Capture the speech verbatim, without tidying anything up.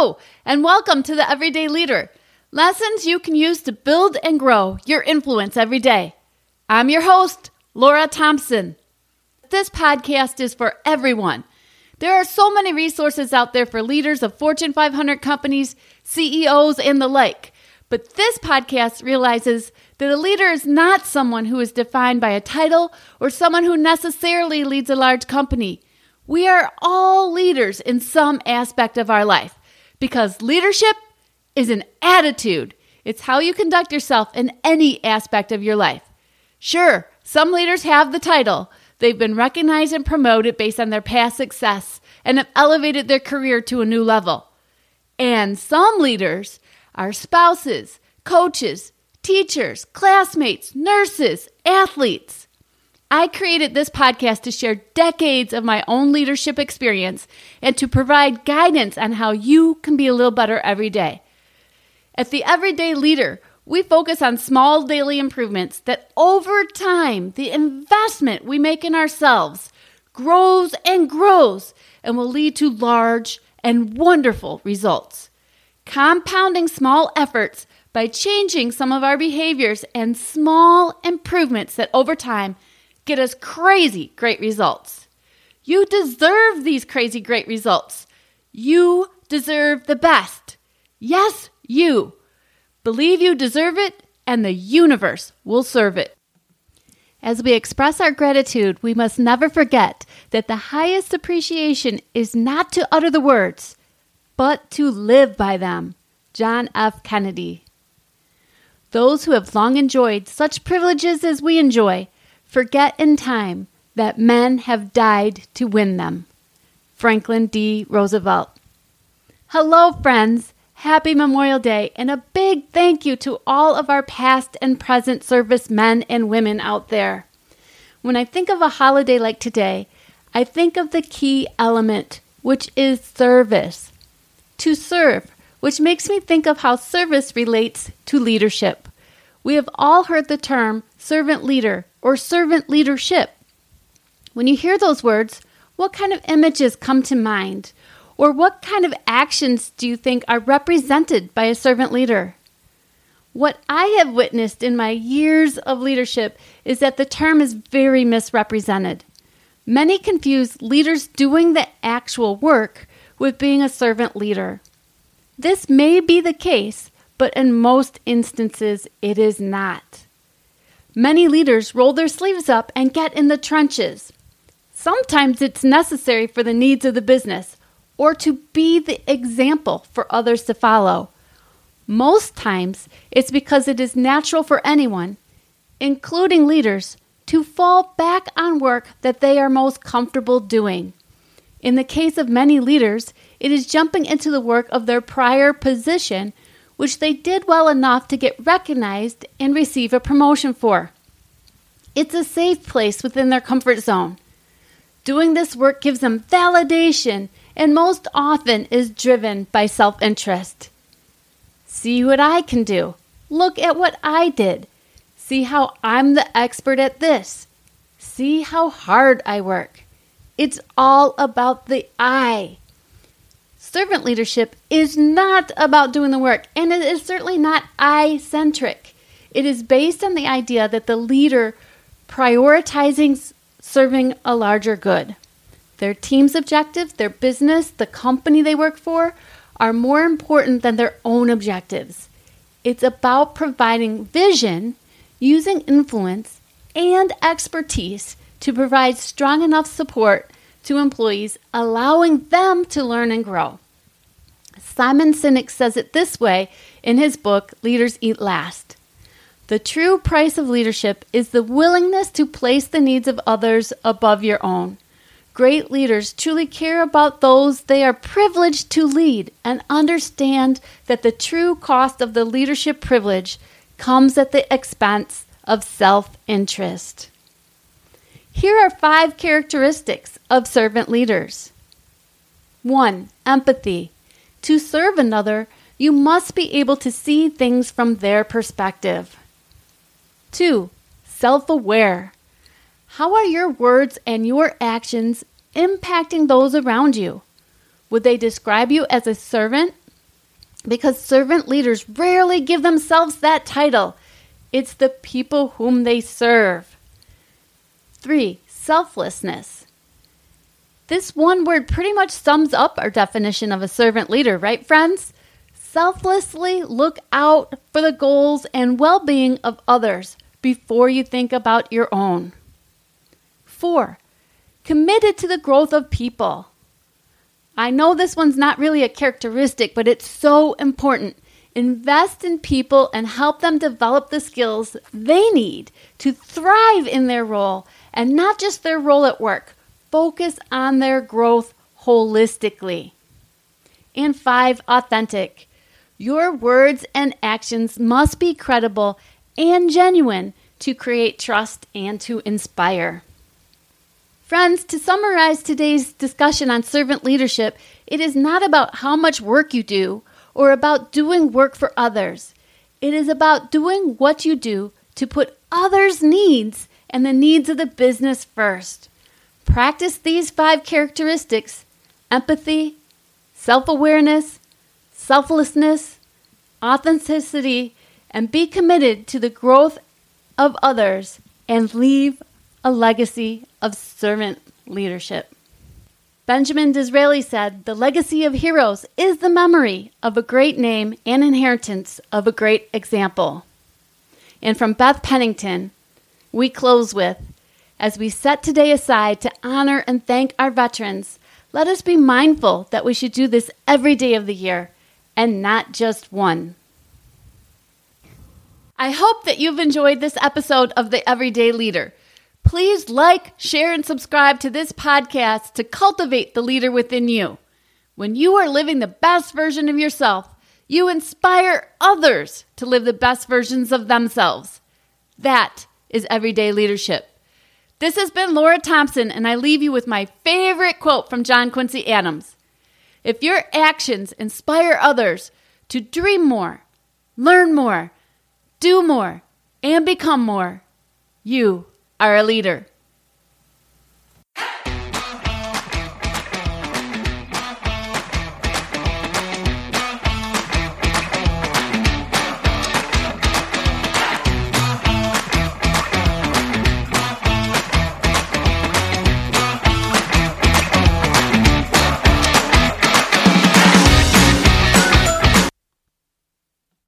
Hello, and welcome to the Everyday Leader. Lessons you can use to build and grow your influence every day. I'm your host, Laura Thompson. This podcast is for everyone. There are so many resources out there for leaders of Fortune five hundred companies, C E Os, and the like. But this podcast realizes that a leader is not someone who is defined by a title or someone who necessarily leads a large company. We are all leaders in some aspect of our life because leadership is an attitude. It's how you conduct yourself in any aspect of your life. Sure, some leaders have the title. They've been recognized and promoted based on their past success and have elevated their career to a new level. And some leaders are spouses, coaches, teachers, classmates, nurses, athletes. I created this podcast to share decades of my own leadership experience and to provide guidance on how you can be a little better every day. At the Everyday Leader, we focus on small daily improvements that over time, the investment we make in ourselves grows and grows and will lead to large and wonderful results. Compounding small efforts by changing some of our behaviors and small improvements that over time get us crazy great results. You deserve these crazy great results. You deserve the best. Yes, you. Believe you deserve it, and the universe will serve it. As we express our gratitude, we must never forget that the highest appreciation is not to utter the words, but to live by them. John F. Kennedy. Those who have long enjoyed such privileges as we enjoy forget in time that men have died to win them. Franklin D. Roosevelt. Hello, friends. Happy Memorial Day, and a big thank you to all of our past and present service men and women out there. When I think of a holiday like today, I think of the key element, which is service. To serve, which makes me think of how service relates to leadership. We have all heard the term servant leader or servant leadership. When you hear those words, what kind of images come to mind? Or what kind of actions do you think are represented by a servant leader? What I have witnessed in my years of leadership is that the term is very misrepresented. Many confuse leaders doing the actual work with being a servant leader. This may be the case, but in most instances, it is not. Many leaders roll their sleeves up and get in the trenches. Sometimes it's necessary for the needs of the business or to be the example for others to follow. Most times, it's because it is natural for anyone, including leaders, to fall back on work that they are most comfortable doing. In the case of many leaders, it is jumping into the work of their prior position, which they did well enough to get recognized and receive a promotion for. It's a safe place within their comfort zone. Doing this work gives them validation and most often is driven by self-interest. See what I can do. Look at what I did. See how I'm the expert at this. See how hard I work. It's all about the I. Servant leadership is not about doing the work, and it is certainly not I-centric. It is based on the idea that the leader prioritizing serving a larger good. Their team's objectives, their business, the company they work for are more important than their own objectives. It's about providing vision, using influence, and expertise to provide strong enough support to employees, allowing them to learn and grow. Simon Sinek says it this way in his book, Leaders Eat Last. The true price of leadership is the willingness to place the needs of others above your own. Great leaders truly care about those they are privileged to lead and understand that the true cost of the leadership privilege comes at the expense of self-interest. Here are five characteristics of servant leaders. One, empathy. To serve another, you must be able to see things from their perspective. Two, self-aware. How are your words and your actions impacting those around you? Would they describe you as a servant because servant leaders rarely give themselves that title. It's the people whom they serve. Three, selflessness. This one word pretty much sums up our definition of a servant leader, right, friends? Selflessly look out for the goals and well-being of others before you think about your own. Four, committed to the growth of people. I know this one's not really a characteristic, but it's so important. Invest in people and help them develop the skills they need to thrive in their role, and not just their role at work. Focus on their growth holistically. And five, authentic. Your words and actions must be credible and genuine to create trust and to inspire. Friends, to summarize today's discussion on servant leadership, it is not about how much work you do or about doing work for others. It is about doing what you do to put others' needs and the needs of the business first. Practice these five characteristics: empathy, self-awareness, selflessness, authenticity, and be committed to the growth of others and leave a legacy of servant leadership. Benjamin Disraeli said, "The legacy of heroes is the memory of a great name and inheritance of a great example." And from Beth Pennington, we close with, as we set today aside to honor and thank our veterans, let us be mindful that we should do this every day of the year and not just one. I hope that you've enjoyed this episode of The Everyday Leader. Please like, share, and subscribe to this podcast to cultivate the leader within you. When you are living the best version of yourself, you inspire others to live the best versions of themselves. That is everyday leadership. This has been Laura Thompson, and I leave you with my favorite quote from John Quincy Adams. If your actions inspire others to dream more, learn more, do more, and become more, you are a leader.